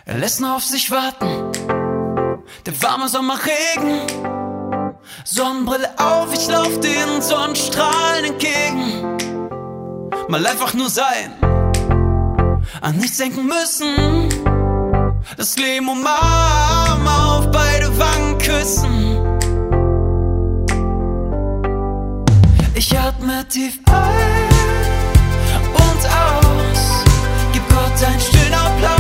Er lässt nur auf sich warten, der warme Sommerregen. Sonnenbrille auf, ich lauf den Sonnenstrahlen entgegen. Mal einfach nur sein, an nichts denken müssen. Das Leben umarmen, auf beide Wangen küssen. Ich atme tief ein und aus, gib Gott einen stillen Applaus.